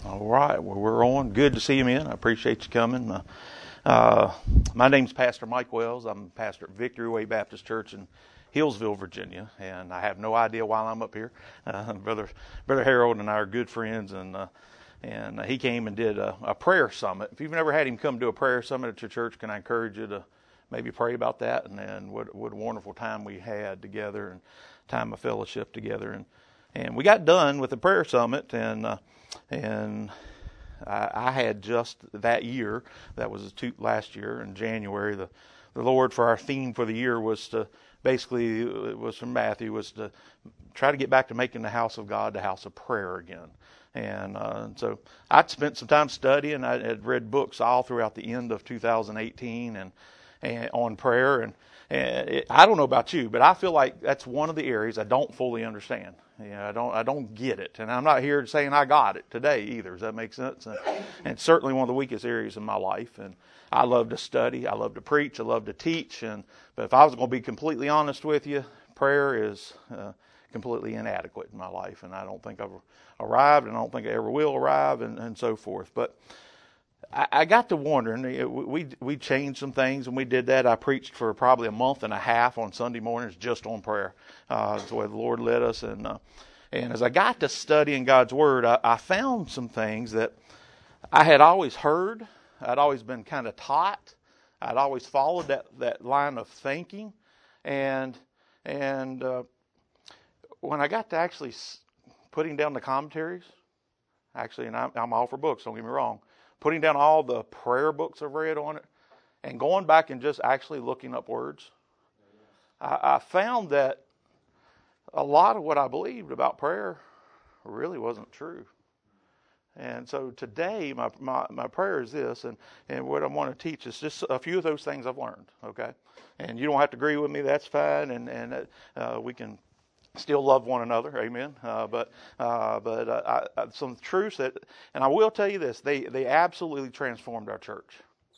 All right, well, we're on. Good to see you, men. I appreciate you coming. My name's Pastor Mike Wells. I'm pastor at Victory Way Baptist Church in Hillsville, Virginia, and I have no idea why I'm up here. Brother Harold and I are good friends, and he came and did a prayer summit. If you've never had him come do a prayer summit at your church, can I encourage you to maybe pray about that? And what a wonderful time we had together and time of fellowship together. And we got done with the prayer summit, and I had just that year, that was last year in January, the Lord for our theme for the year was to, basically, it was from Matthew, was to try to get back to making the house of God the house of prayer again. And so I'd spent some time studying. I had read books all throughout the end of 2018 and on prayer. And I don't know about you, but I feel like that's one of the areas I don't fully understand. I don't get it, and I'm not here saying I got it today either. Does that make sense? And it's certainly one of the weakest areas in my life. And I love to study, I love to preach, I love to teach. But if I was going to be completely honest with you, prayer is completely inadequate in my life, and I don't think I've arrived, and I don't think I ever will arrive, and so forth. But I got to wondering, we changed some things when we did that. I preached for probably a month and a half on Sunday mornings just on prayer. That's the way the Lord led us. And as I got to studying God's Word, I found some things that I had always heard. I'd always been kind of taught. I'd always followed that line of thinking. And when I got to actually putting down the commentaries, and I'm all for books, don't get me wrong, putting down all the prayer books I've read on it, and going back and just actually looking up words, I found that a lot of what I believed about prayer really wasn't true. And so today, my prayer is this, and what I want to teach is just a few of those things I've learned, okay? And you don't have to agree with me, that's fine, and we can still love one another, amen. But some truths that, and I will tell you this, they absolutely transformed our church.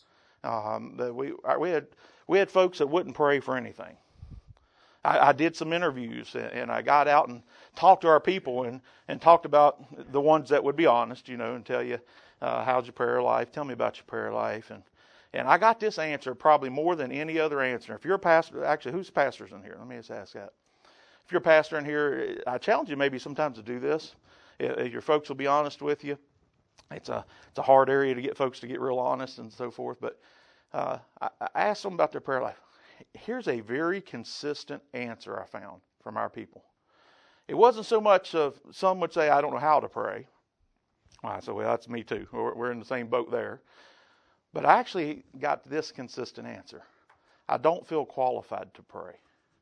We had folks that wouldn't pray for anything. I did some interviews, and I got out and talked to our people and talked about the ones that would be honest, and tell you, how's your prayer life? Tell me about your prayer life. And I got this answer probably more than any other answer. If you're a pastor, actually, who's pastors in here? Let me just ask that. If you're a pastor in here, I challenge you maybe sometimes to do this. Your folks will be honest with you. It's a hard area to get folks to get real honest and so forth. But I asked them about their prayer life. Here's a very consistent answer I found from our people. It wasn't so much of, some would say, I don't know how to pray. I said, well, that's me too. We're in the same boat there. But I actually got this consistent answer. I don't feel qualified to pray.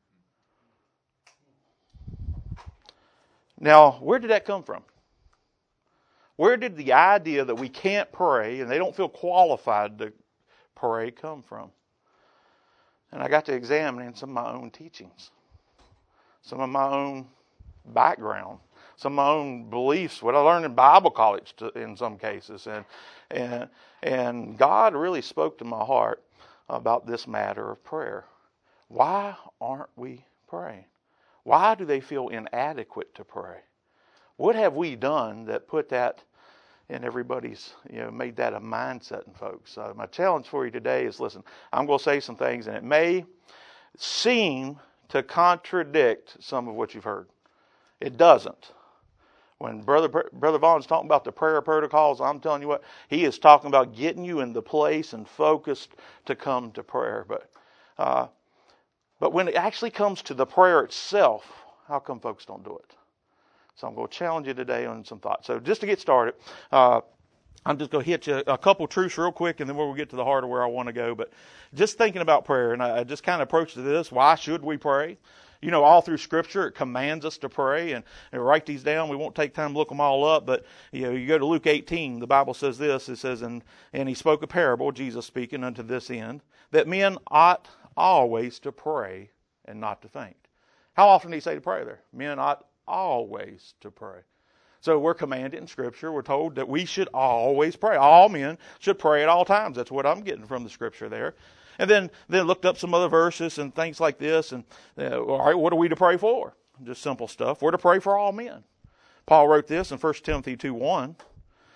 Now, where did that come from? Where did the idea that we can't pray and they don't feel qualified to pray come from? And I got to examining some of my own teachings, some of my own background, some of my own beliefs, what I learned in Bible college in some cases. And God really spoke to my heart about this matter of prayer. Why aren't we praying? Why do they feel inadequate to pray? What have we done that put that in everybody's, made that a mindset in folks? My challenge for you today is, listen, I'm going to say some things, and it may seem to contradict some of what you've heard. It doesn't. When Brother Vaughn's talking about the prayer protocols, I'm telling you what, he is talking about getting you in the place and focused to come to prayer. But when it actually comes to the prayer itself, how come folks don't do it? So I'm going to challenge you today on some thoughts. So just to get started, I'm just going to hit you a couple truths real quick, and then we'll get to the heart of where I want to go. But just thinking about prayer, and I just kind of approached this, why should we pray? All through Scripture, it commands us to pray, and write these down. We won't take time to look them all up, but you go to Luke 18, the Bible says this. It says, and he spoke a parable, Jesus speaking, unto this end, that men ought always to pray and not to faint. How often do he say to pray there? Men ought always to pray. So we're commanded in Scripture. We're told that we should always pray. All men should pray at all times. That's what I'm getting from the Scripture there. And then looked up some other verses and things like this. And all right, what are we to pray for? Just simple stuff. We're to pray for all men. Paul wrote this in 1 Timothy 2:1.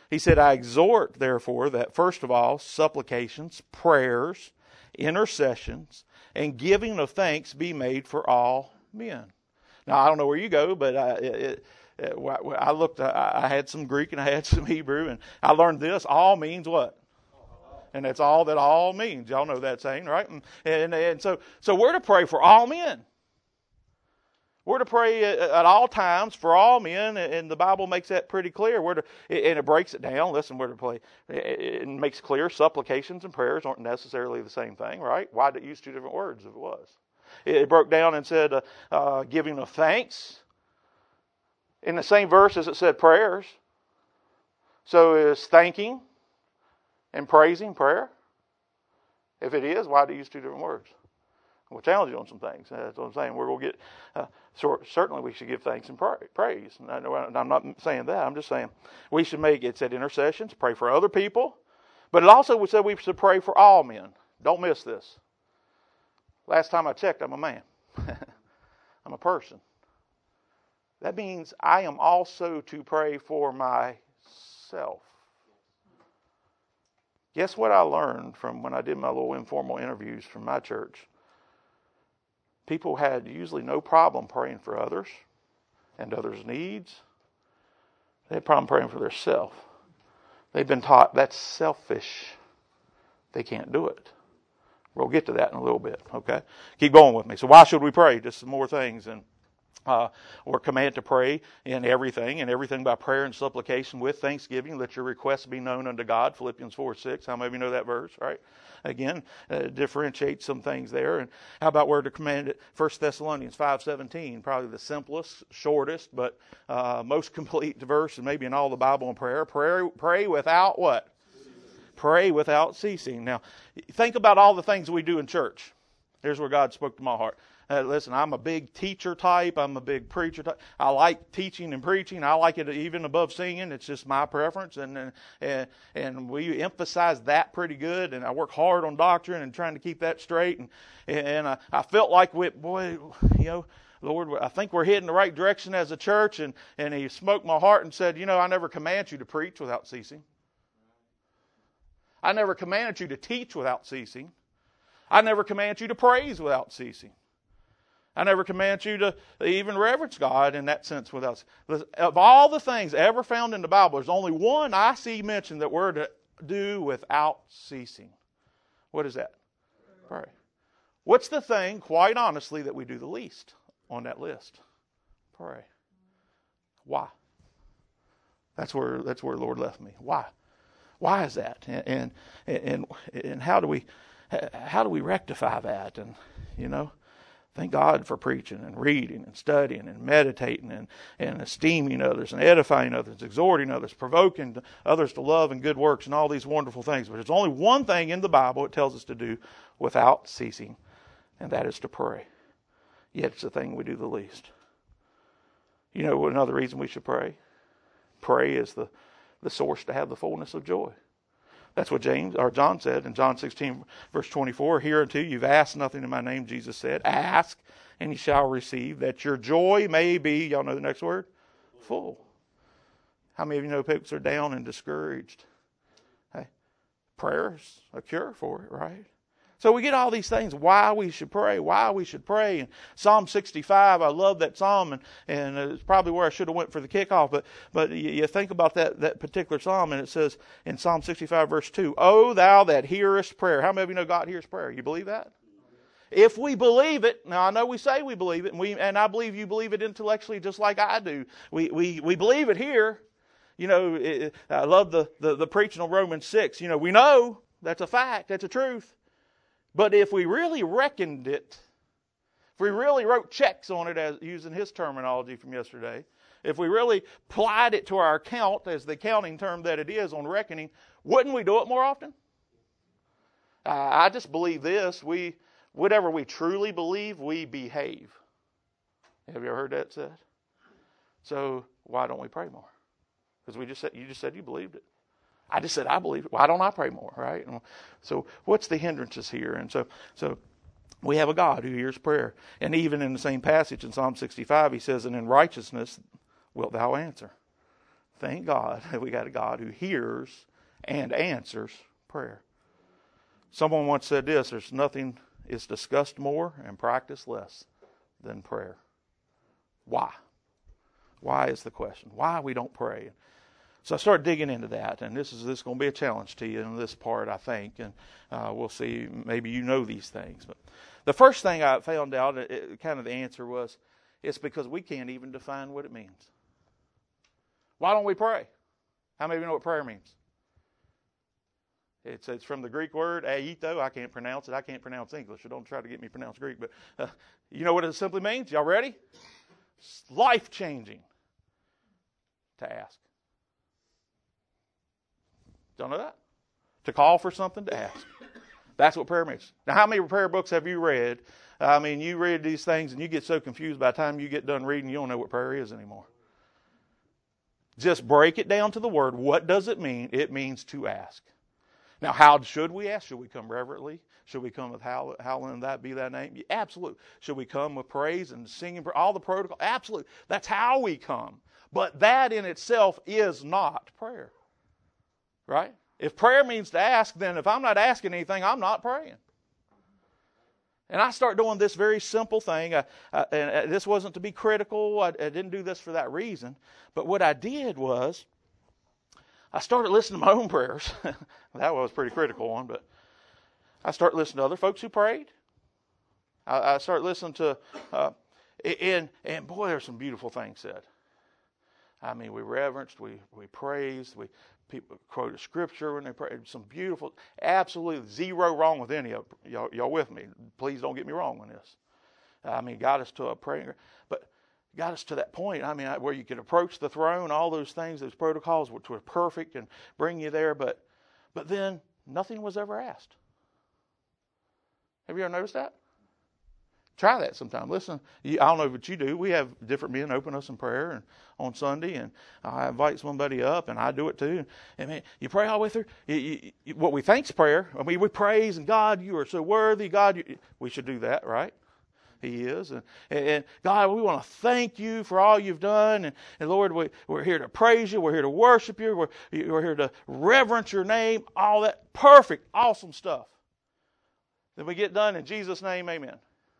He said, I exhort, therefore, that first of all, supplications, prayers, intercessions, and giving of thanks be made for all men. Now, I don't know where you go, but I looked, I had some Greek and I had some Hebrew, and I learned this. All means what? And that's all that all means. Y'all know that saying, right? And so we're to pray for all men. We're to pray at all times for all men, and the Bible makes that pretty clear. And it breaks it down. Listen, we're to pray. It makes clear supplications and prayers aren't necessarily the same thing, right? Why did it use two different words if it was? It broke down and said giving of thanks in the same verse as it said prayers. So is thanking and praising prayer? If it is, why did it use two different words? We'll challenge you on some things. That's what I'm saying. We're going to get, certainly we should give thanks and praise. I'm not saying that. I'm just saying we should make, it said intercessions, pray for other people. But it also said we should pray for all men. Don't miss this. Last time I checked, I'm a man. I'm a person. That means I am also to pray for myself. Guess what I learned from when I did my little informal interviews from my church? People had usually no problem praying for others and others' needs. They had a problem praying for themselves. They've been taught that's selfish. They can't do it. We'll get to that in a little bit, okay? Keep going with me. So why should we pray? Just some more things. And we're commanded to pray in everything by prayer and supplication with thanksgiving. Let your requests be known unto God. Philippians 4:6. How many of you know that verse, right? Again, differentiate some things there. And how about we're to command it? 1 Thessalonians 5:17, probably the simplest, shortest, but most complete verse, and maybe in all the Bible and prayer. Pray without what? Pray without ceasing. Now, think about all the things we do in church. Here's where God spoke to my heart. Listen, I'm a big teacher type. I'm a big preacher type. I like teaching and preaching. I like it even above singing. It's just my preference. And we emphasize that pretty good. And I work hard on doctrine and trying to keep that straight. And I felt like, Lord, I think we're heading the right direction as a church. And He smoked my heart and said, I never command you to preach without ceasing. I never commanded you to teach without ceasing. I never command you to praise without ceasing. I never command you to even reverence God in that sense without. Of all the things ever found in the Bible, there's only one I see mentioned that we're to do without ceasing. What is that? Pray. What's the thing, quite honestly, that we do the least on that list? Pray. Why? That's where the Lord left me. Why? Why is that? And how do we rectify that? And thank God for preaching and reading and studying and meditating and esteeming others and edifying others, exhorting others, provoking others to love and good works and all these wonderful things. But there's only one thing in the Bible it tells us to do without ceasing, and that is to pray. Yet it's the thing we do the least. Another reason we should pray? Pray is the source to have the fullness of joy. That's what John said in John 16, verse 24. Hereunto you've asked nothing in my name, Jesus said. Ask, and ye shall receive, that your joy may be, y'all know the next word? Full. How many of you know folks are down and discouraged? Hey, prayer's a cure for it, right? So we get all these things, why we should pray. And Psalm 65, I love that psalm, and it's probably where I should have went for the kickoff, but you think about that particular psalm, and it says in Psalm 65, verse 2, O thou that hearest prayer. How many of you know God hears prayer? You believe that? If we believe it, now I know we say we believe it, and I believe you believe it intellectually just like I do. We believe it here. I love the preaching on Romans 6. We know that's a fact, that's a truth. But if we really reckoned it, if we really wrote checks on it, as using his terminology from yesterday, if we really applied it to our account as the accounting term that it is on reckoning, wouldn't we do it more often? I just believe this. Whatever we truly believe, we behave. Have you ever heard that said? So why don't we pray more? Because you just said you believed it. I just said I believe it. Why don't I pray more, right? So what's the hindrances here? And so we have a God who hears prayer. And even in the same passage in Psalm 65, he says, and in righteousness wilt thou answer. Thank God that we got a God who hears and answers prayer. Someone once said this, there's nothing is discussed more and practiced less than prayer. Why? Why is the question. Why we don't pray. So I started digging into that, and this is going to be a challenge to you in this part, I think, and we'll see. Maybe you know these things. But the first thing I found out, kind of the answer was, it's because we can't even define what it means. Why don't we pray? How many of you know what prayer means? It's from the Greek word, aito. I can't pronounce it. I can't pronounce English, so don't try to get me to pronounce Greek. But you know what it simply means? Y'all ready? It's life-changing to ask. Don't know that? To call for something, to ask. That's what prayer means. Now, how many prayer books have you read? I mean, you read these things and you get so confused by the time you get done reading, you don't know what prayer is anymore. Just break it down to the word. What does it mean? It means to ask. Now, how should we ask? Should we come reverently? Should we come with hallowing that be thy name? Yeah, absolutely. Should we come with praise and singing? All the protocol? Absolutely. That's how we come. But that in itself is not prayer. Right? If prayer means to ask, then if I'm not asking anything, I'm not praying. And I start doing this very simple thing. And this wasn't to be critical. I didn't do this for that reason. But what I did was, I started listening to my own prayers. That was a pretty critical one. But I started listening to other folks who prayed. I started listening to, and boy, there's some beautiful things said. I mean, we reverenced, we praised, people quoted scripture when they prayed. Some beautiful, absolutely zero wrong with any of it. Y'all with me? Please don't get me wrong on this. I mean, got us to a prayer, but got us to that point. I mean, where you could approach the throne, all those things, those protocols, which were perfect and bring you there. But then nothing was ever asked. Have you ever noticed that? Try that sometime. Listen, I don't know what you do. We have different men open us in prayer and on Sunday, and I invite somebody up, and I do it too. And man, you pray all the way through. What we think's prayer. I mean, we praise, and God, you are so worthy. God, we should do that, right? He is. And God, we want to thank you for all you've done. And Lord, we're here to praise you. We're here to worship you. We're here to reverence your name. All that perfect, awesome stuff. Then we get done in Jesus' name, amen.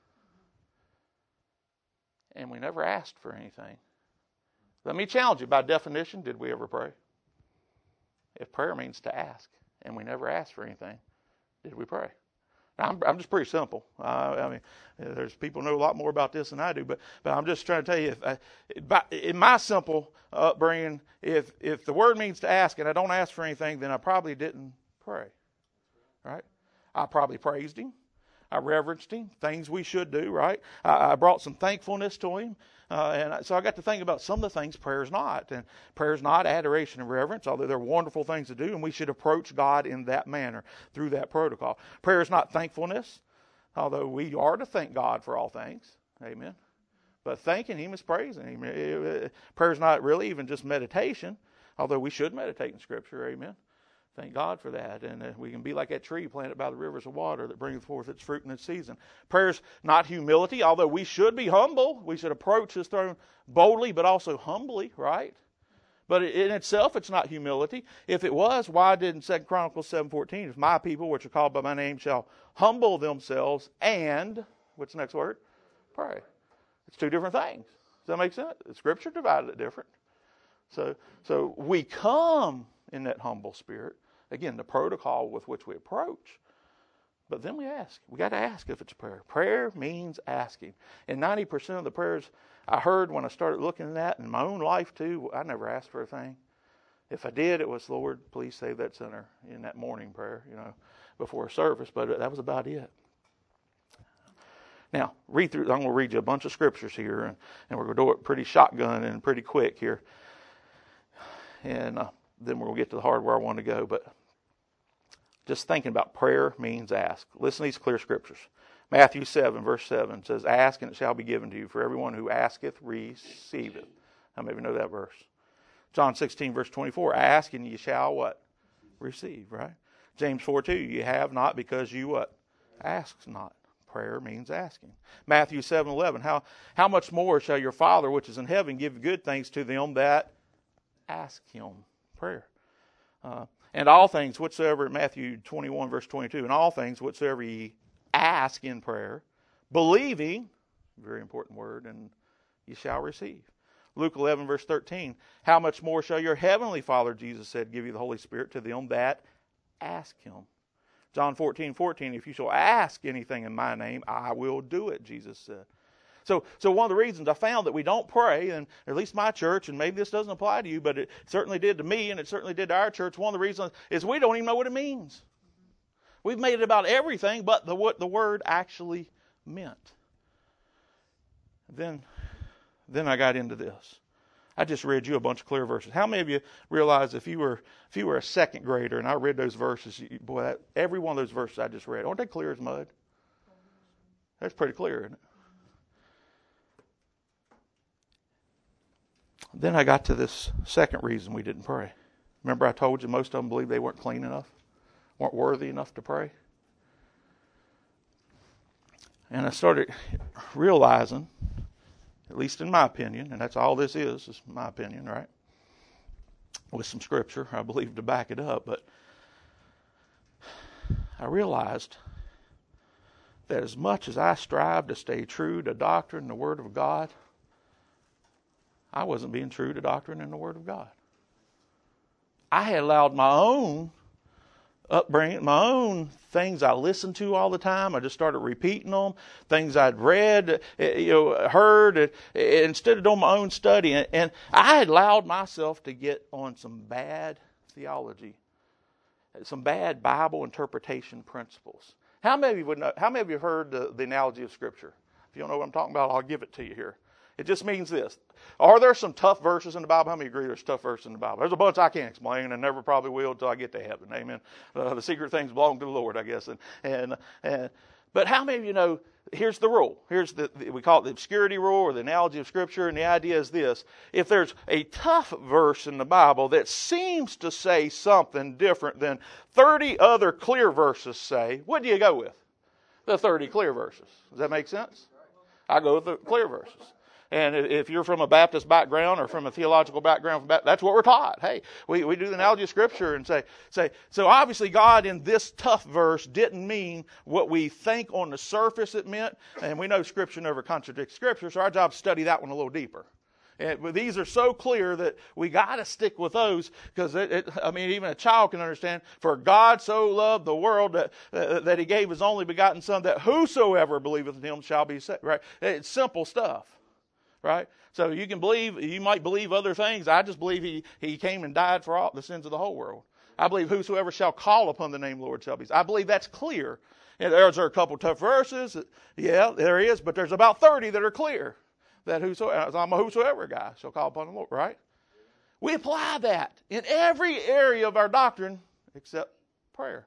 And we never asked for anything. Let me challenge you. By definition, did we ever pray? If prayer means to ask, and we never asked for anything, did we pray? Now, I'm just pretty simple. I mean, there's people who know a lot more about this than I do, but I'm just trying to tell you, in my simple upbringing, if the word means to ask and I don't ask for anything, then I probably didn't pray. Right? I probably praised him. I reverenced him, things we should do, right? I brought some thankfulness to him. And so I got to think about some of the things prayer is not. And prayer is not adoration and reverence, although they're wonderful things to do, and we should approach God in that manner, through that protocol. Prayer is not thankfulness, although we are to thank God for all things. Amen. But thanking him is praising him. Prayer is not really even just meditation, although we should meditate in Scripture. Amen. Thank God for that. And we can be like that tree planted by the rivers of water that bringeth forth its fruit in its season. Prayer's not humility, although we should be humble. We should approach his throne boldly, but also humbly, right? But in itself, it's not humility. If it was, why didn't 2 Chronicles 7:14, if my people, which are called by my name, shall humble themselves and, what's the next word? Pray. It's two different things. Does that make sense? The Scripture divided it different. So we come in that humble spirit. Again, the protocol with which we approach. But then we ask. We got to ask if it's prayer. Prayer means asking. And 90% of the prayers I heard when I started looking at that in my own life too, I never asked for a thing. If I did, it was, Lord, please save that sinner in that morning prayer, before a service. But that was about it. Now, I'm going to read you a bunch of scriptures here, and we're going to do it pretty shotgun and pretty quick here. And then we're going to get to the hard where I want to go. But just thinking about prayer means ask. Listen to these clear scriptures. Matthew 7, verse 7 says, ask and it shall be given to you. For everyone who asketh, receiveth. How many of you know that verse? John 16, verse 24, ask and ye shall what? Receive, right? James 4:2, you have not because you what? Ask not. Prayer means asking. Matthew 7:11, how much more shall your Father which is in heaven give good things to them that ask him. Prayer. And all things whatsoever, Matthew 21, verse 22, and all things whatsoever ye ask in prayer, believing, very important word, and ye shall receive. Luke 11, verse 13, how much more shall your heavenly Father, Jesus said, give you the Holy Spirit to them that ask him. John 14, 14, if you shall ask anything in my name, I will do it, Jesus said. So one of the reasons I found that we don't pray, and at least my church, and maybe this doesn't apply to you, but it certainly did to me, and it certainly did to our church, one of the reasons is we don't even know what it means. We've made it about everything but what the word actually meant. Then I got into this. I just read you a bunch of clear verses. How many of you realize if you were a second grader and I read those verses, every one of those verses I just read, aren't they clear as mud? That's pretty clear, isn't it? Then I got to this second reason we didn't pray. Remember I told you most of them believed they weren't clean enough, weren't worthy enough to pray? And I started realizing, at least in my opinion, and that's all this is my opinion, right? With some scripture, I believe, to back it up, but I realized that as much as I strive to stay true to doctrine and the Word of God, I wasn't being true to doctrine and the Word of God. I had allowed my own upbringing, my own things I listened to all the time. I just started repeating them. Things I'd read, heard, instead of doing my own study. And I had allowed myself to get on some bad theology, some bad Bible interpretation principles. How many of you would know? How many of you have heard the analogy of Scripture? If you don't know what I'm talking about, I'll give it to you here. It just means this. Are there some tough verses in the Bible? How many agree there's tough verses in the Bible? There's a bunch I can't explain and never probably will until I get to heaven. Amen. The secret things belong to the Lord, I guess. But how many of you know, here's the rule. We call it the obscurity rule or the analogy of Scripture. And the idea is this. If there's a tough verse in the Bible that seems to say something different than 30 other clear verses say, what do you go with? The 30 clear verses. Does that make sense? I go with the clear verses. And if you're from a Baptist background or from a theological background, that's what we're taught. Hey, we do the analogy of Scripture and say, so obviously God in this tough verse didn't mean what we think on the surface it meant. And we know Scripture never contradicts Scripture, so our job is to study that one a little deeper. But these are so clear that we got to stick with those because, even a child can understand, for God so loved the world that He gave His only begotten Son, that whosoever believeth in Him shall be saved. Right? It's simple stuff. Right? So you might believe other things. I just believe he came and died for all the sins of the whole world. I believe whosoever shall call upon the name of the Lord shall be saved. I believe that's clear. And there's a couple tough verses. Yeah, there is, but there's about 30 that are clear. That I'm a whosoever guy shall call upon the Lord, right? We apply that in every area of our doctrine except prayer.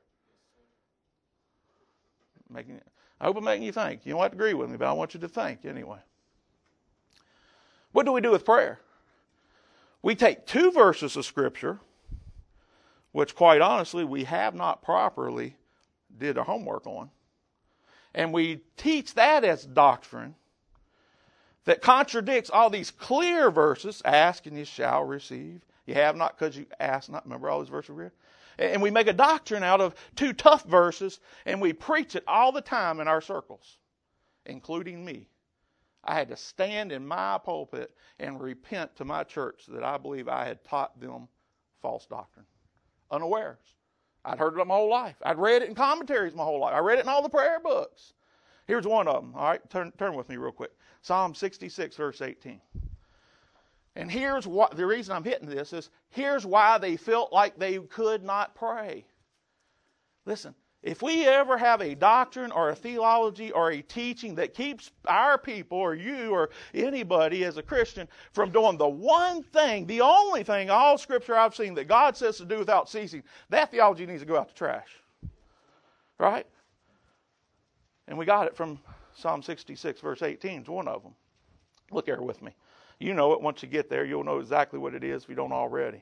I hope I'm making you think. You don't have to agree with me, but I want you to think anyway. What do we do with prayer? We take two verses of Scripture, which quite honestly we have not properly did our homework on, and we teach that as doctrine that contradicts all these clear verses. Ask and you shall receive. You have not because you ask not. Remember all those verses we read? And we make a doctrine out of two tough verses, and we preach it all the time in our circles, including me. I had to stand in my pulpit and repent to my church that I believe I had taught them false doctrine. Unawares. I'd heard it my whole life. I'd read it in commentaries my whole life. I read it in all the prayer books. Here's one of them. All right, turn with me real quick. Psalm 66, verse 18. And here's what the reason I'm hitting this is, here's why they felt like they could not pray. Listen. If we ever have a doctrine or a theology or a teaching that keeps our people or you or anybody as a Christian from doing the one thing, the only thing, all Scripture I've seen that God says to do without ceasing, that theology needs to go out the trash. Right? And we got it from Psalm 66, verse 18. It's one of them. Look there with me. You know it. Once you get there, you'll know exactly what it is if you don't already.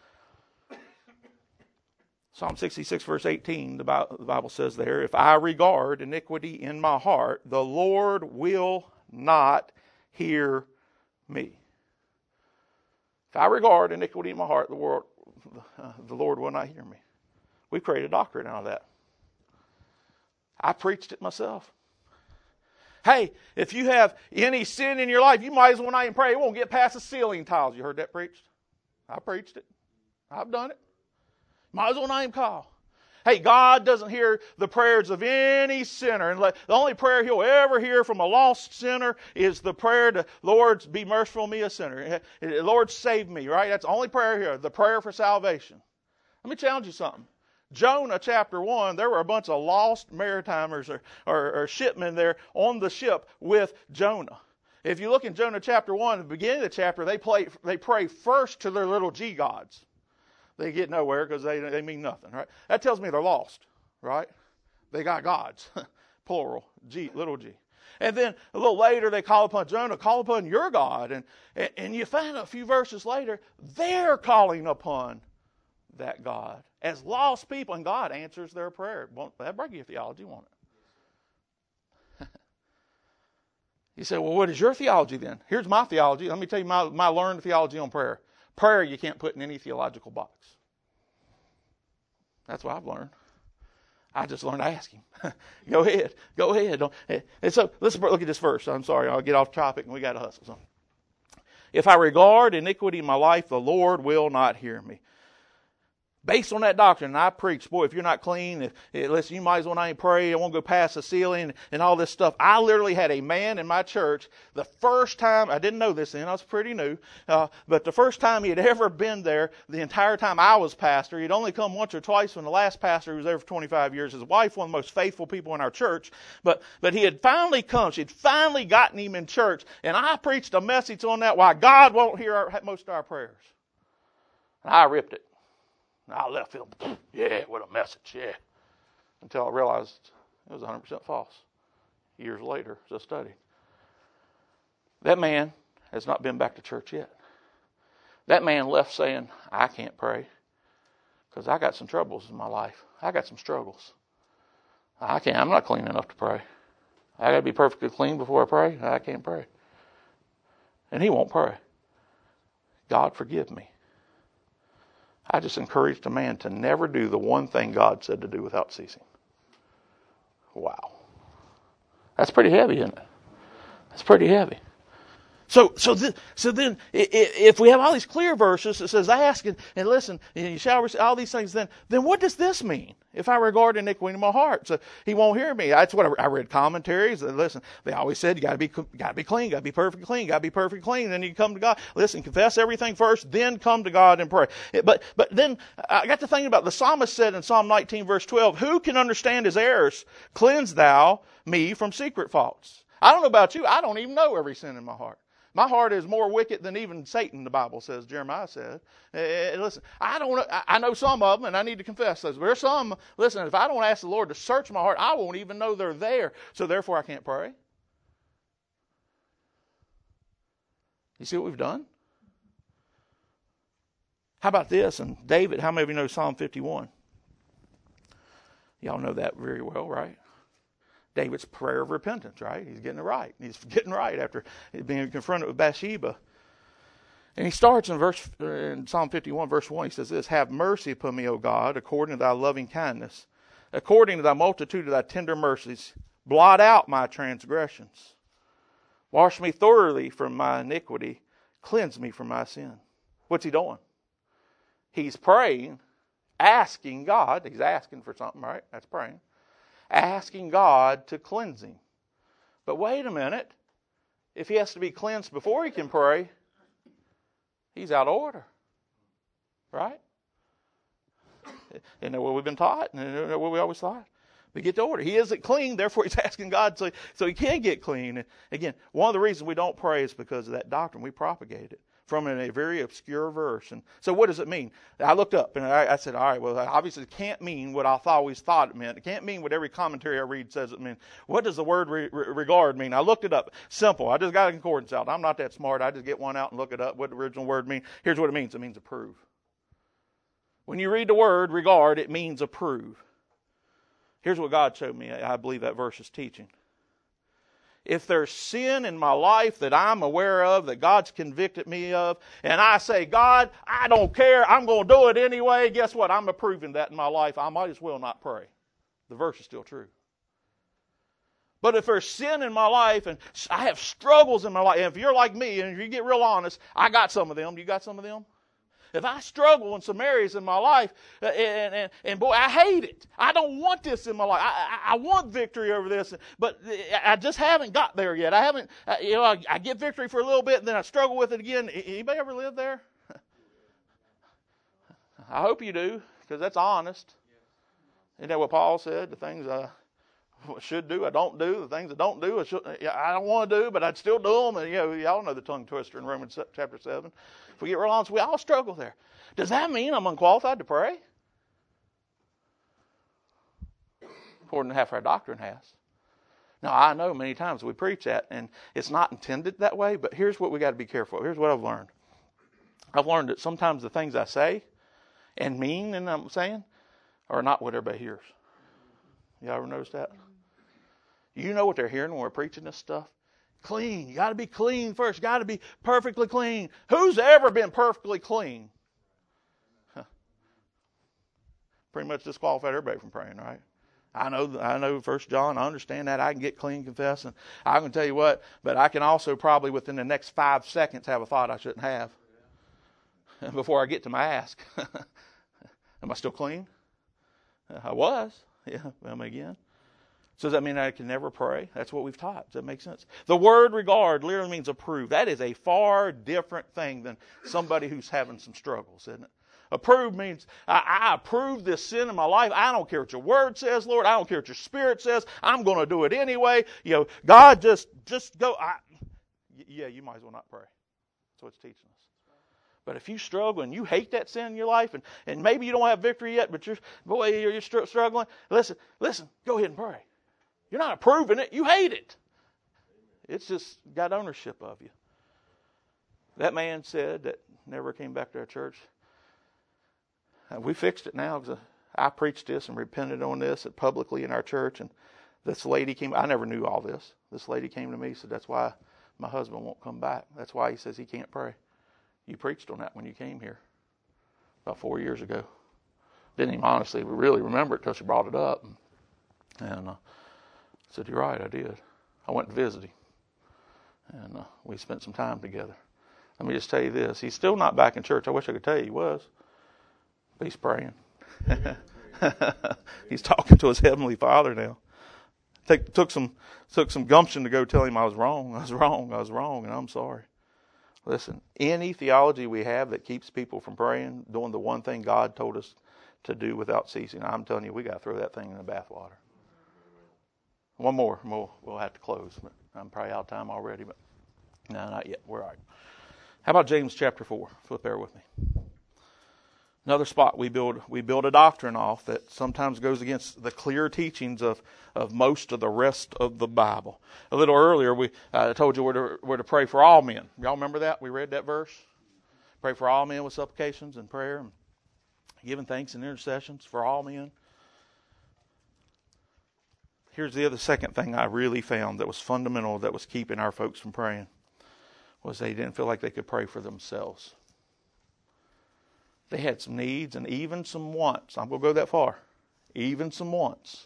Psalm 66, verse 18, the Bible says there, if I regard iniquity in my heart, the Lord will not hear me. If I regard iniquity in my heart, the Lord will not hear me. We created a doctrine out of that. I preached it myself. Hey, if you have any sin in your life, you might as well not even pray. It won't get past the ceiling tiles. You heard that preached? I preached it. I've done it. Might as well not even call. Hey, God doesn't hear the prayers of any sinner. And the only prayer He'll ever hear from a lost sinner is the prayer to, Lord, be merciful to me, a sinner. Lord, save me, right? That's the only prayer here, the prayer for salvation. Let me challenge you something. Jonah chapter 1, there were a bunch of lost maritimers or shipmen there on the ship with Jonah. If you look in Jonah chapter 1, at the beginning of the chapter, they pray first to their little g gods. They get nowhere because they mean nothing, right? That tells me they're lost, right? They got gods, plural, G, little g. And then a little later they call upon Jonah, call upon your God. And you find a few verses later, they're calling upon that God as lost people, and God answers their prayer. That'll break your theology, won't it? You say, well, what is your theology then? Here's my theology. Let me tell you my learned theology on prayer. Prayer you can't put in any theological box. That's what I've learned. I just learned to ask Him. Go ahead. And so let's look at this verse. I'm sorry, I'll get off topic and we got to hustle. So, if I regard iniquity in my life, the Lord will not hear me. Based on that doctrine, I preach, boy, if you're not clean, listen, you might as well not even pray. I won't go past the ceiling and all this stuff. I literally had a man in my church, the first time, I didn't know this then, I was pretty new, but the first time he had ever been there, the entire time I was pastor, he'd only come once or twice when the last pastor, who was there for 25 years, his wife, one of the most faithful people in our church, but he had finally come, she'd finally gotten him in church, and I preached a message on that, why God won't hear most of our prayers. And I ripped it. I left feeling, yeah, what a message, yeah. Until I realized it was 100% false. Years later, as I studied. That man has not been back to church yet. That man left saying, I can't pray because I got some troubles in my life. I got some struggles. I'm not clean enough to pray. I got to be perfectly clean before I pray. I can't pray. And he won't pray. God forgive me. I just encouraged a man to never do the one thing God said to do without ceasing. Wow. That's pretty heavy, isn't it? That's pretty heavy. So then, if we have all these clear verses that says ask and listen, and you shall receive all these things, then what does this mean? If I regard iniquity in my heart, so He won't hear me. That's what I read commentaries. Listen, they always said you got to be clean, got to be perfectly clean, got to be perfectly clean. Then you come to God. Listen, confess everything first, then come to God and pray. But then I got to thinking about the psalmist said in Psalm 19 verse 12, "Who can understand his errors? Cleanse thou me from secret faults." I don't know about you. I don't even know every sin in my heart. My heart is more wicked than even Satan, the Bible says, Jeremiah said. Listen, I know some of them, and I need to confess those. But there's some, listen, if I don't ask the Lord to search my heart, I won't even know they're there. So therefore, I can't pray. You see what we've done? How about this? And David, how many of you know Psalm 51? Y'all know that very well, right? David's prayer of repentance, right? He's getting it right. He's getting right after being confronted with Bathsheba. And he starts in Psalm 51, verse 1. He says this, "Have mercy upon me, O God, according to thy loving kindness. According to thy multitude of thy tender mercies, blot out my transgressions. Wash me thoroughly from my iniquity. Cleanse me from my sin." What's he doing? He's praying, asking God. He's asking for something, right? That's praying. Asking God to cleanse him. But wait a minute. If he has to be cleansed before he can pray, he's out of order. Right? Isn't that what we've been taught? Isn't that what we always thought? We get to order. He isn't clean, therefore he's asking God so he can get clean. And again, one of the reasons we don't pray is because of that doctrine. We propagated it from a very obscure verse. And so what does it mean? I looked up and I said, all right, well, obviously it can't mean what I always thought it meant. It can't mean what every commentary I read says it means. What does the word regard mean? I looked it up. Simple. I just got a concordance out. I'm not that smart. I just get one out and look it up, what the original word means. Here's what it means. It means approve. When you read the word regard, it means approve. Here's what God showed me. I believe that verse is teaching. if there's sin in my life that I'm aware of, that God's convicted me of, and I say, God, I don't care, I'm going to do it anyway, guess what? I'm approving that in my life. I might as well not pray. The verse is still true. But if there's sin in my life, and I have struggles in my life, and if you're like me, and you get real honest, I got some of them. You got some of them? If I struggle in some areas in my life, and boy, I hate it. I don't want this in my life. I want victory over this, but I just haven't got there yet. I haven't, I get victory for a little bit, and then I struggle with it again. Anybody ever live there? I hope you do, because that's honest. Isn't that what Paul said? The things I should do, I don't do. The things I don't do, I don't want to do, but I'd still do them. And y'all know the tongue twister in Romans chapter 7. If we get real honest, we all struggle there. Does that mean I'm unqualified to pray? According to half our doctrine has. Now, I know many times we preach that, and it's not intended that way, but here's what we got to be careful of. Here's what I've learned. I've learned that sometimes the things I say and mean, and I'm saying, are not what everybody hears. You ever notice that? You know what they're hearing when we're preaching this stuff? Clean. You got to be clean first. You got to be perfectly clean. Who's ever been perfectly clean? Pretty much disqualified everybody from praying, right? I know 1 John, I understand that. I can get clean, confess, and I can tell you what, but I can also probably within the next 5 seconds have a thought I shouldn't have before I get to my ask. Am I still clean? I was. Yeah, again. So does that mean I can never pray? That's what we've taught. Does that make sense? The word regard literally means approve. That is a far different thing than somebody who's having some struggles, isn't it? Approve means I approve this sin in my life. I don't care what your word says, Lord. I don't care what your spirit says. I'm going to do it anyway. God, just go. You might as well not pray. That's what it's teaching us. But if you struggle and you hate that sin in your life, and maybe you don't have victory yet, but you're struggling, listen, go ahead and pray. You're not approving it. You hate it. It's just got ownership of you. That man said that never came back to our church. We fixed it now because I preached this and repented on this publicly in our church. And this lady came. I never knew all this. This lady came to me and said, that's why my husband won't come back. That's why he says he can't pray. You preached on that when you came here about 4 years ago. Didn't even honestly really remember it until she brought it up. And I said, you're right, I did. I went to visit him. And we spent some time together. Let me just tell you this. He's still not back in church. I wish I could tell you he was. But he's praying. He's talking to his Heavenly Father now. Took some gumption to go tell him I was wrong, and I'm sorry. Listen, any theology we have that keeps people from praying, doing the one thing God told us to do without ceasing, I'm telling you, we got to throw that thing in the bathwater. One more, we'll have to close. But I'm probably out of time already, but no, not yet. We're all right. How about James chapter 4? Flip there with me. Another spot we build a doctrine off that sometimes goes against the clear teachings of most of the rest of the Bible. A little earlier, I told you we're to pray for all men. Y'all remember that? We read that verse. Pray for all men with supplications and prayer, and giving thanks and intercessions for all men. Here's the other second thing I really found that was fundamental, that was keeping our folks from praying, was they didn't feel like they could pray for themselves. They had some needs and even some wants. I'm going to go that far. Even some wants.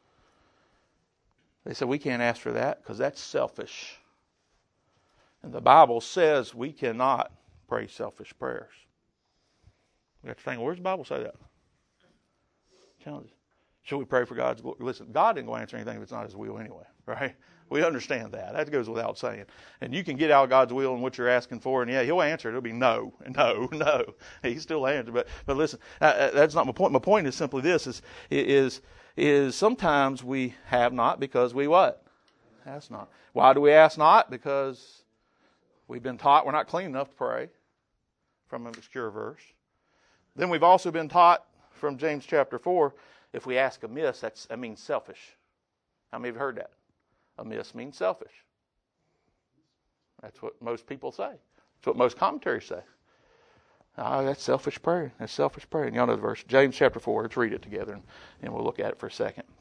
They said, we can't ask for that because that's selfish. And the Bible says we cannot pray selfish prayers. We have to think, where's the Bible say that? Challenges. Should we pray for God's glory? Listen, God didn't go answer anything if it's not His will anyway, right? We understand that. That goes without saying. And you can get out of God's will and what you're asking for, and yeah, He'll answer it. It'll be no. He still answers. But listen, that's not my point. My point is simply this: is sometimes we have not because we what? Ask not. Why do we ask not? Because we've been taught we're not clean enough to pray, from an obscure verse. Then we've also been taught from James chapter 4, if we ask amiss, that means selfish. How many have heard that? Amiss means selfish. That's what most people say. That's what most commentaries say. Oh, that's selfish prayer. That's selfish prayer. And y'all know the verse. James chapter 4. Let's read it together and we'll look at it for a second.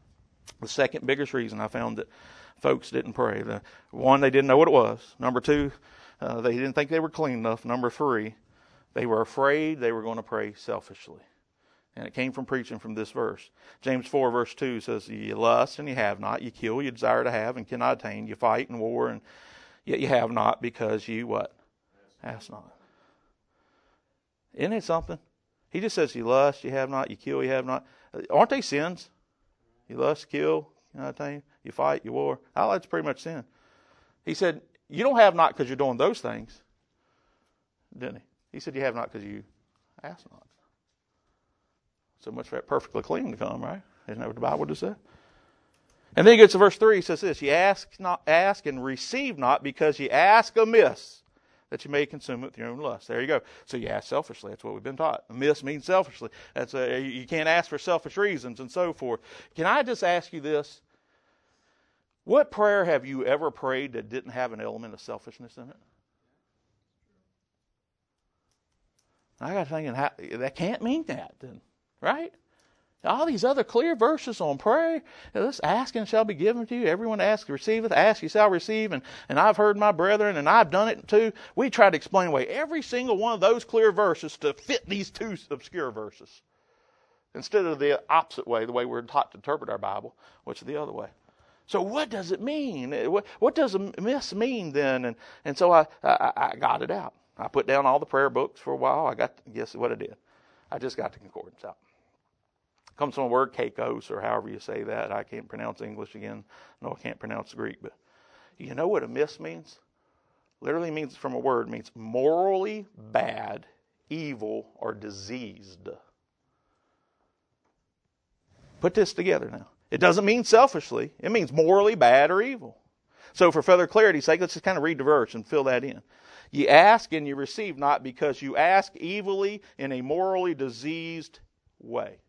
The second biggest reason I found that folks didn't pray. One, they didn't know what it was. Number two, they didn't think they were clean enough. Number three, they were afraid they were going to pray selfishly. And it came from preaching from this verse. James 4 verse 2 says, you lust and you have not. You kill, you desire to have and cannot attain. You fight and war and yet you have not because you what? Ask not. Isn't it something? He just says you lust, you have not. You kill, you have not. Aren't they sins? You lust, kill, cannot attain. You fight, you war. Oh, that's pretty much sin. He said, you don't have not because you're doing those things. Didn't he? He said you have not because you ask not. So much for that perfectly clean to come, right? Isn't that what the Bible just said? And then he gets to verse 3. He says this, you ask and receive not because you ask amiss, that you may consume it with your own lust. There you go. So you ask selfishly. That's what we've been taught. Amiss means selfishly. You can't ask for selfish reasons and so forth. Can I just ask you this? What prayer have you ever prayed that didn't have an element of selfishness in it? I got thinking, that can't mean that then, right? All these other clear verses on prayer. This asking shall be given to you. Everyone asks, receiveth. Ask, you shall receive. And I've heard my brethren, and I've done it too. We try to explain away every single one of those clear verses to fit these two obscure verses. Instead of the opposite way, the way we're taught to interpret our Bible, which is the other way. So what does it mean? What does amiss mean then? And so I got it out. I put down all the prayer books for a while. Guess what I did? I just got the concordance out. Comes from the word kakos, or however you say that. I can't pronounce English again. No, I can't pronounce Greek. But you know what amiss means? Literally means from a word, means morally bad, evil, or diseased. Put this together now. It doesn't mean selfishly. It means morally bad or evil. So for further clarity's sake, let's just kind of read the verse and fill that in. You ask and you receive not because you ask evilly in a morally diseased way.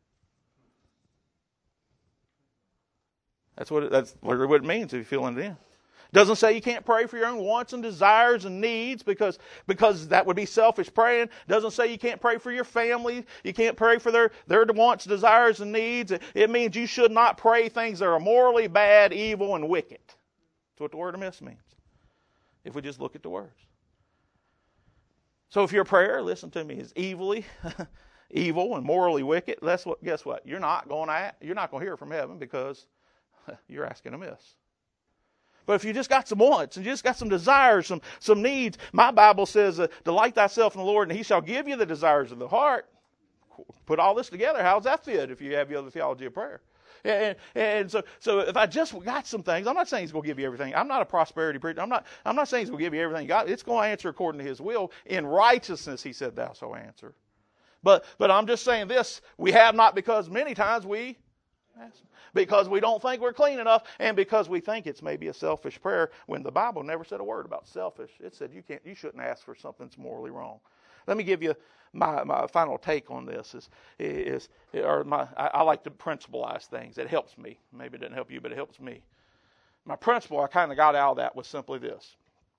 That's what it means if you're filling it in. It doesn't say you can't pray for your own wants and desires and needs because that would be selfish praying. It doesn't say you can't pray for your family. You can't pray for their wants, desires, and needs. It means you should not pray things that are morally bad, evil, and wicked. That's what the word amiss means. If we just look at the words. So if your prayer, listen to me, is evilly evil and morally wicked, guess what? You're not going to hear from heaven because you're asking amiss. But if you just got some wants and you just got some desires, some needs, my Bible says, delight thyself in the Lord and he shall give you the desires of the heart. Put all this together, how does that fit if you have the other theology of prayer? And so if I just got some things, I'm not saying he's going to give you everything. I'm not a prosperity preacher. I'm not saying he's going to give you everything you got. It's going to answer according to his will. In righteousness, he said, thou shalt answer. But I'm just saying this, we have not because many times we ask. Because we don't think we're clean enough, and because we think it's maybe a selfish prayer, when the Bible never said a word about selfish. It said you shouldn't ask for something that's morally wrong. Let me give you my final take on this. I like to principleize things. It helps me. Maybe it doesn't help you, but it helps me. My principle I kind of got out of that was simply this.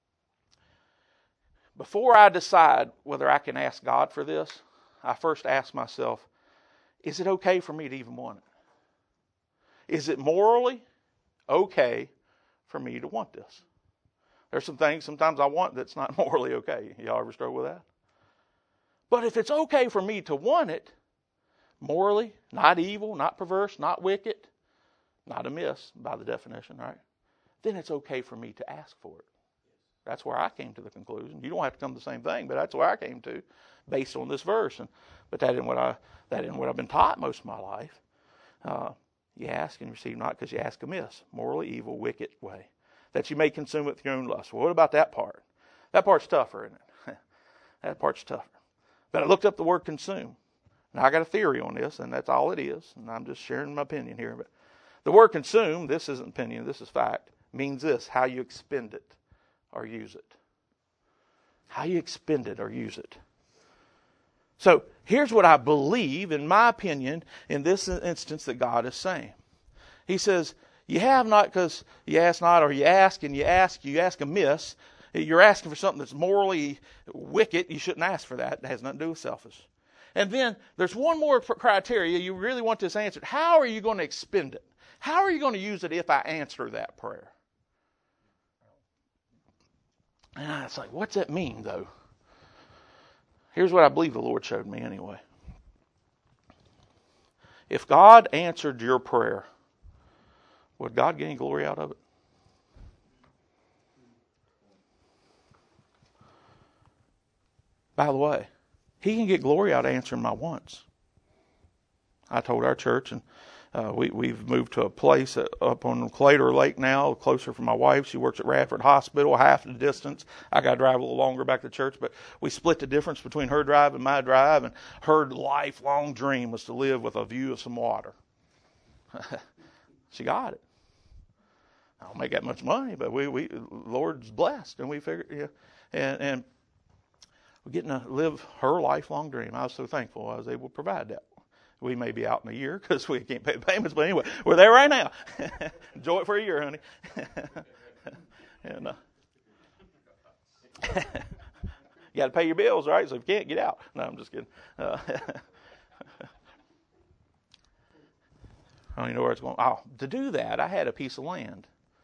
Before I decide whether I can ask God for this, I first ask myself, is it okay for me to even want it? Is it morally okay for me to want this? There's some things sometimes I want that's not morally okay. Y'all ever struggle with that? But if it's okay for me to want it, morally, not evil, not perverse, not wicked, not amiss by the definition, right? Then it's okay for me to ask for it. That's where I came to the conclusion. You don't have to come to the same thing, but that's where I came to based on this verse. But that isn't what I've been taught most of my life. You ask and receive not because you ask amiss, morally evil, wicked way, that you may consume it with your own lust. Well, what about that part? That part's tougher, isn't it? That part's tougher. But I looked up the word consume. Now, I got a theory on this, and that's all it is, and I'm just sharing my opinion here. But the word consume, this isn't opinion, this is fact, means this, how you expend it or use it. How you expend it or use it. So here's what I believe, in my opinion, in this instance that God is saying. He says, you have not because you ask not, or you ask and you ask amiss. You're asking for something that's morally wicked. You shouldn't ask for that. It has nothing to do with selfish. And then there's one more criteria. You really want this answered. How are you going to expend it? How are you going to use it if I answer that prayer? And it's like, what's that mean, though? Here's what I believe the Lord showed me anyway. If God answered your prayer, would God get any glory out of it? By the way, He can get glory out of answering my wants. I told our church, and we've moved to a place up on Clater Lake now, closer from my wife. She works at Radford Hospital, half the distance. I got to drive a little longer back to church, but we split the difference between her drive and my drive, and her lifelong dream was to live with a view of some water. She got it. I don't make that much money, but we Lord's blessed, and we figured, and we're getting to live her lifelong dream. I was so thankful I was able to provide that. We may be out in a year because we can't pay the payments, but anyway, we're there right now. Enjoy it for a year, honey. And you got to pay your bills, right? So if you can't, get out. No, I'm just kidding. I don't even know where it's going. Oh, to do that, I had a piece of land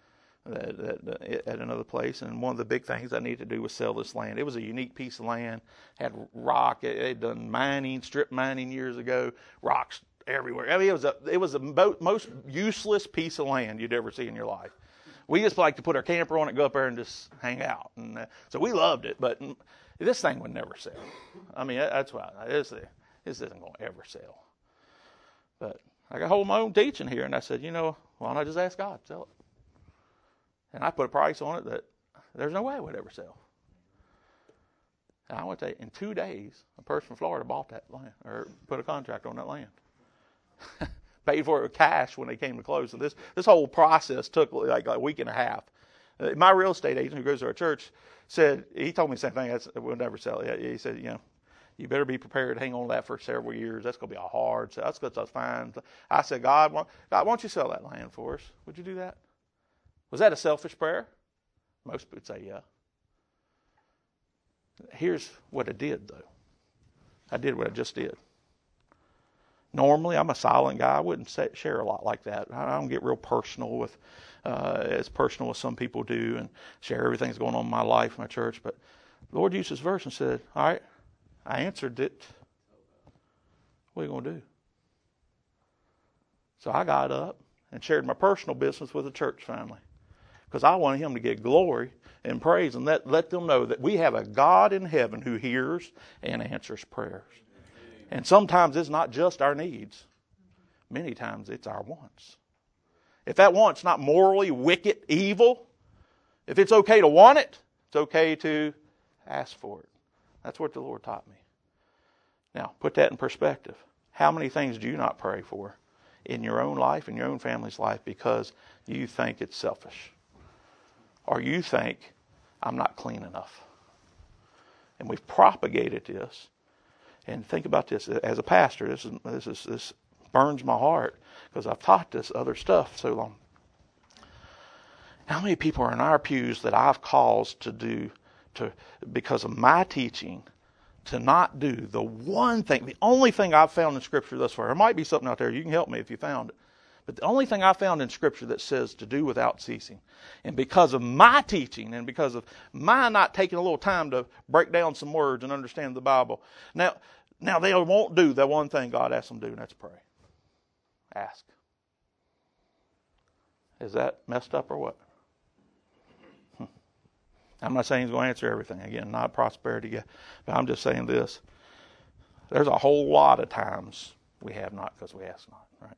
at another place, and one of the big things I needed to do was sell this land. It was a unique piece of land, had rock. It had done mining, strip mining years ago, rocks everywhere. I mean, it was the most useless piece of land you'd ever see in your life. We just like to put our camper on it, go up there and just hang out. And so we loved it, but this thing would never sell. I mean, that's why this isn't going to ever sell. But I got hold of my own teaching here, and I said, why don't I just ask God to sell it? And I put a price on it that there's no way it would ever sell. And I want to tell you, in 2 days, a person from Florida bought that land, or put a contract on that land. Paid for it with cash when they came to close. So this whole process took like a week and a half. My real estate agent who goes to our church he told me the same thing. We'll never sell it. He said, you better be prepared to hang on to that for several years. That's going to be a hard sell. That's going to be fine. I said, God, why don't you sell that land for us? Would you do that? Was that a selfish prayer? Most would say, yeah. Here's what I did, though. I did what I just did. Normally, I'm a silent guy. I wouldn't share a lot like that. I don't get real personal as personal as some people do, and share everything that's going on in my life, my church. But the Lord used this verse and said, all right, I answered it. What are you going to do? So I got up and shared my personal business with the church family, because I wanted Him to get glory and praise, and let them know that we have a God in heaven who hears and answers prayers. And sometimes it's not just our needs. Many times it's our wants. If that want's not morally wicked, evil, if it's okay to want it, it's okay to ask for it. That's what the Lord taught me. Now, put that in perspective. How many things do you not pray for in your own life, in your own family's life, because you think it's selfish? Or you think, I'm not clean enough. And we've propagated this. And think about this. As a pastor, this burns my heart, because I've taught this other stuff so long. How many people are in our pews that I've caused because of my teaching, to not do the one thing, the only thing I've found in Scripture thus far? There might be something out there. You can help me if you found it. But the only thing I found in Scripture that says to do without ceasing. And because of my teaching, and because of my not taking a little time to break down some words and understand the Bible, now they won't do the one thing God asked them to do, and that's pray. Ask. Is that messed up or what? I'm not saying He's going to answer everything. Again, not prosperity yet. But I'm just saying this. There's a whole lot of times we have not because we ask not, right?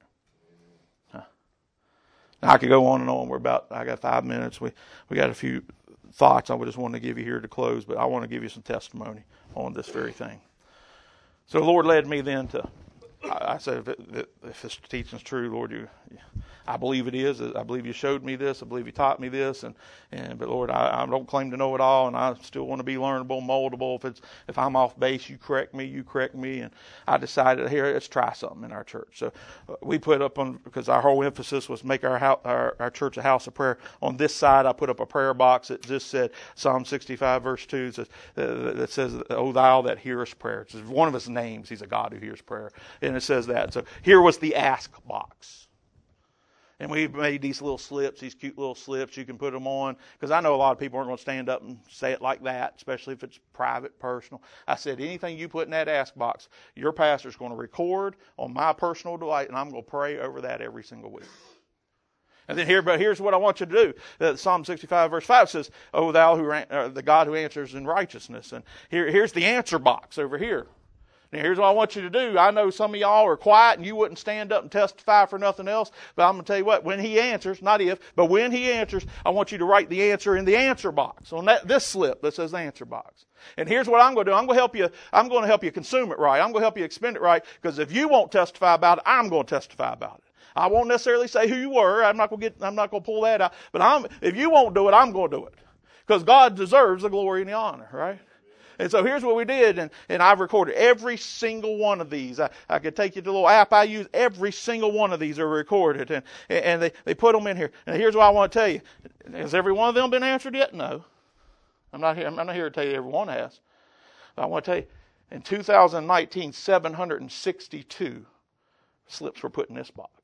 Now, I could go on and on. I got 5 minutes. We got a few thoughts I just want to give you here to close, but I want to give you some testimony on this very thing. So the Lord led me then I said, if this teaching is true, Lord, I believe it is. I believe You showed me this. I believe You taught me this. But Lord, I don't claim to know it all, and I still want to be learnable, moldable. If I'm off base, You correct me. And I decided, here, let's try something in our church. So we put up because our whole emphasis was make our church a house of prayer. On this side, I put up a prayer box that just said Psalm 65 verse 2 that says, "O Thou that hearest prayer." It's one of His names. He's a God who hears prayer. And it says that. So here was the ask box. And we made these little slips, these cute little slips. You can put them on. Because I know a lot of people aren't going to stand up and say it like that, especially if it's private, personal. I said, anything you put in that ask box, your pastor's going to record on my personal delight, and I'm going to pray over that every single week. And then here's what I want you to do. Psalm 65 verse 5 says, "O thou the God who answers in righteousness." And here's the answer box over here. Now, here's what I want you to do. I know some of y'all are quiet and you wouldn't stand up and testify for nothing else. But I'm going to tell you what, when he answers, not if, but when he answers, I want you to write the answer in the answer box on this slip that says answer box. And here's what I'm going to do. I'm going to help you consume it right. I'm going to help you expend it right. Because if you won't testify about it, I'm going to testify about it. I won't necessarily say who you were. I'm not going to pull that out. But if you won't do it, I'm going to do it. Because God deserves the glory and the honor, right? And so here's what we did, and I've recorded every single one of these. I could take you to the little app I use. Every single one of these are recorded, and they put them in here. And here's what I want to tell you. Has every one of them been answered yet? No. I'm not here to tell you every one has. But I want to tell you, in 2019, 762 slips were put in this box.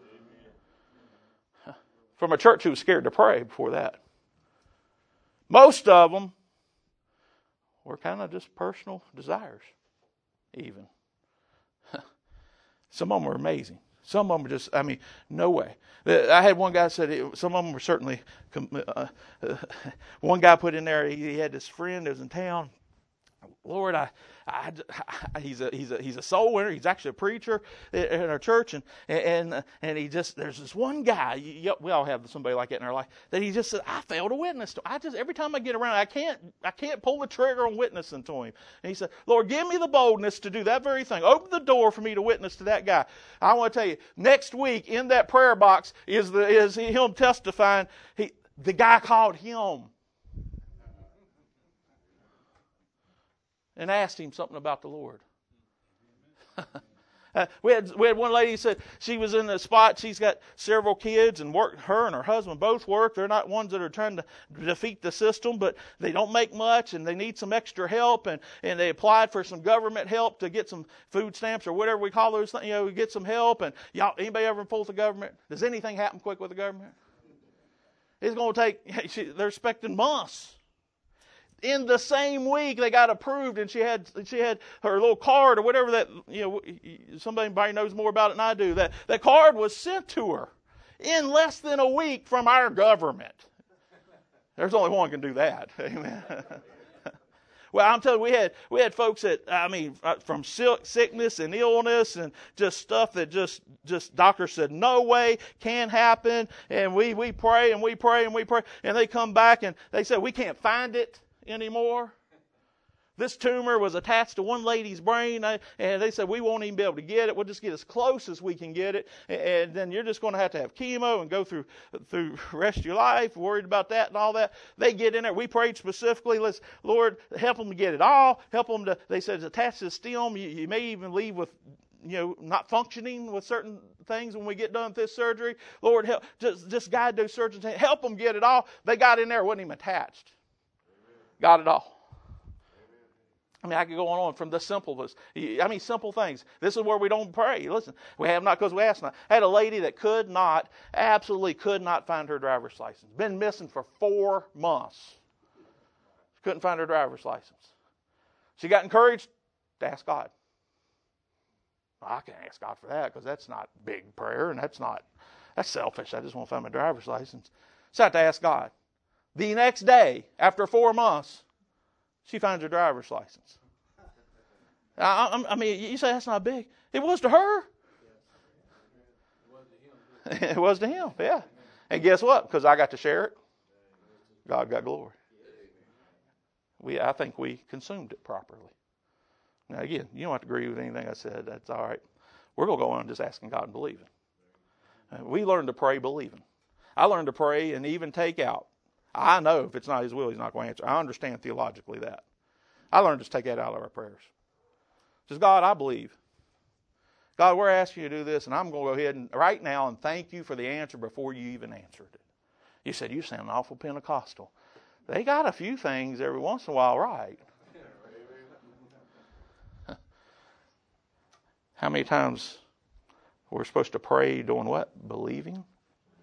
From a church who was scared to pray before that. Most of them were kind of just personal desires, even. Some of them were amazing. Some of them were just, no way. I had one guy said, some of them were certainly, one guy put in there, he had this friend that was in town. Lord, he's a soul winner. He's actually a preacher in our church, and he just, there's this one guy. We all have somebody like that in our life that he just said, I fail to witness to. Every time I get around, I can't pull the trigger on witnessing to him. And he said, Lord, give me the boldness to do that very thing. Open the door for me to witness to that guy. I want to tell you, next week in that prayer box is him testifying. The guy called him and asked him something about the Lord. We had one lady who said she was in a spot. She's got several kids, and her and her husband both work. They're not ones that are trying to defeat the system, but they don't make much, and they need some extra help. And they applied for some government help to get some food stamps or whatever we call those things. Get some help. And anybody ever pull the government? Does anything happen quick with the government? It's going to take. They're expecting months. In the same week, they got approved, and she had her little card or whatever that, somebody knows more about it than I do. That card was sent to her in less than a week from our government. There's only one can do that. Amen. Well, I'm telling you, we had folks that, from sickness and illness and just stuff that just doctors said, no way, can't happen. And we pray and we pray and we pray. And they come back and they say, we can't find it anymore. This tumor was attached to one lady's brain, and they said, we won't even be able to get it. We'll just get as close as we can get it, and then you're just going to have chemo and go through the rest of your life, worried about that and all that. They get in there. We prayed specifically, Lord, help them to get it all. Help them to, they said, it's attached to the stem. You may even leave with, not functioning with certain things when we get done with this surgery. Lord, help, just guide those surgeons. Help them get it all. They got in there, it wasn't even attached. Got it all. I could go on from the simplest. Simple things. This is where we don't pray. Listen, we have not because we ask not. I had a lady that absolutely could not find her driver's license. Been missing for 4 months. Couldn't find her driver's license. She got encouraged to ask God. I can't ask God for that because that's not big prayer and that's selfish. I just want to find my driver's license. So I had to ask God. The next day, after 4 months, she finds her driver's license. You say that's not big. It was to her. It was to him, yeah. And guess what? Because I got to share it, God got glory. I think we consumed it properly. Now again, you don't have to agree with anything I said. That's all right. We're going to go on just asking God and believing. We learned to pray believing. I learned to pray and even take out. I know if it's not His will, He's not going to answer. I understand theologically that. I learned to take that out of our prayers. Just, God, I believe. God, we're asking you to do this, and I'm going to go ahead and right now and thank you for the answer before you even answered it. You said, you sound awful Pentecostal. They got a few things every once in a while right. How many times we're supposed to pray doing what? Believing?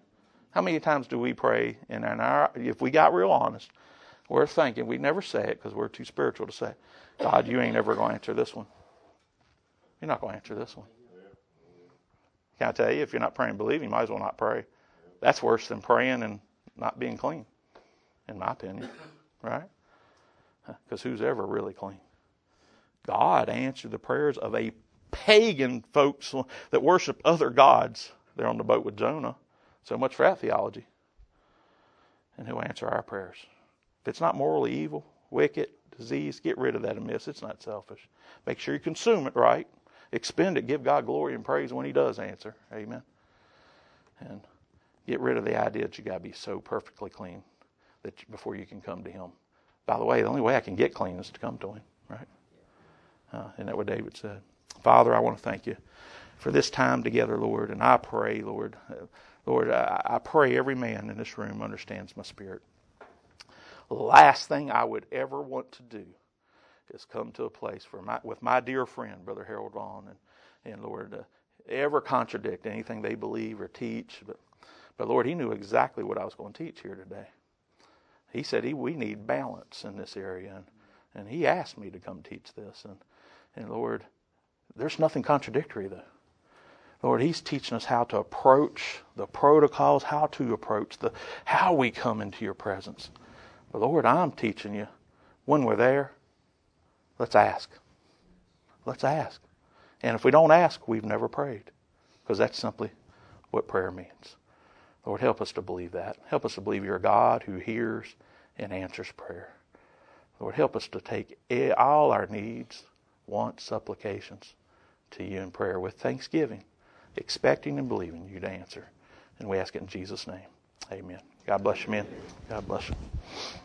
How many times do we pray, and if we got real honest, we're thinking, we never say it because we're too spiritual to say, God, you ain't ever going to answer this one. You're not going to answer this one. Can I tell you, if you're not praying and believing, you might as well not pray. That's worse than praying and not being clean, in my opinion, right? Because who's ever really clean? God answered the prayers of a pagan folks that worship other gods. They're on the boat with Jonah. So much for that theology. And he'll answer our prayers. If it's not morally evil, wicked, disease, get rid of that amiss. It's not selfish. Make sure you consume it right. Expend it. Give God glory and praise when he does answer. Amen. And get rid of the idea that you got to be so perfectly clean that before you can come to him. By the way, the only way I can get clean is to come to him. Right? Isn't that what David said? Father, I want to thank you for this time together, Lord. And I pray, Lord, I pray every man in this room understands my spirit. The last thing I would ever want to do is come to a place with my dear friend, Brother Harold Vaughn, and Lord, ever contradict anything they believe or teach. But Lord, he knew exactly what I was going to teach here today. He said we need balance in this area, and he asked me to come teach this. And Lord, there's nothing contradictory though. Lord, he's teaching us how to approach the protocols, how to approach how we come into your presence. But Lord, I'm teaching you, when we're there, let's ask. Let's ask. And if we don't ask, we've never prayed. Because that's simply what prayer means. Lord, help us to believe that. Help us to believe you're a God who hears and answers prayer. Lord, help us to take all our needs, wants, supplications to you in prayer with thanksgiving, expecting and believing you to answer. And we ask it in Jesus' name. Amen. God bless you, men. God bless you.